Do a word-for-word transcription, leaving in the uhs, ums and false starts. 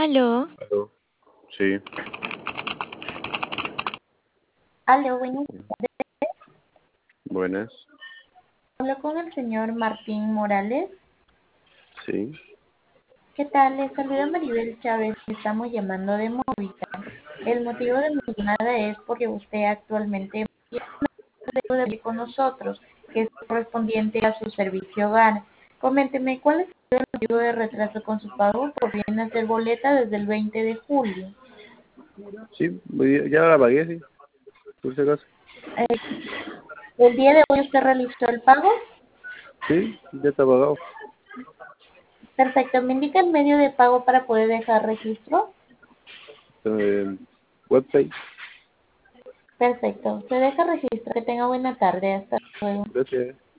Aló, Aló. Sí, Aló, buenas. buenas. Hablo con el señor Martín Morales. Sí, ¿Qué tal? Les saluda Maribel Chávez. Estamos llamando de Movistar. El motivo de mi llamada es porque usted actualmente debe de ir con nosotros, que es correspondiente a su servicio hogar. Coménteme, ¿cuál es el motivo de retraso con su pago por bienes de boleta desde el veinte de julio? sí, voy- ya la pagué, sí, por si acaso. Eh, ¿El día de hoy usted realizó el pago? Sí, ya está pagado. Perfecto. ¿Me indica el medio de pago para poder dejar registro? Eh, webpay, Perfecto. Se deja registro. Que tenga buena tarde. Hasta luego. gracias.